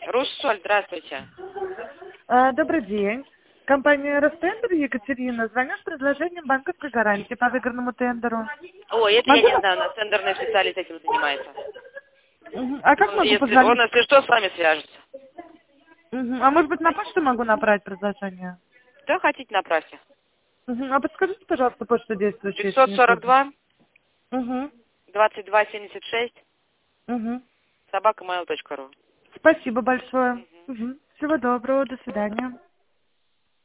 Руссоль, здравствуйте. Добрый день. Компания Ростендер, Екатерина, звоню с предложением банковской гарантии по выигранному тендеру. Ой, это я Могу не знаю, у нас тендерный специалист этим занимается. А как могу позвонить? Он, если что, с вами свяжется. А может быть, на почту могу направить предложение? Что хотите, направьте. А подскажите, пожалуйста, почту действующую. если не трудно. 542 Угу. 22 76 Угу. собакамейл.ру. Спасибо большое. Всего доброго, до свидания.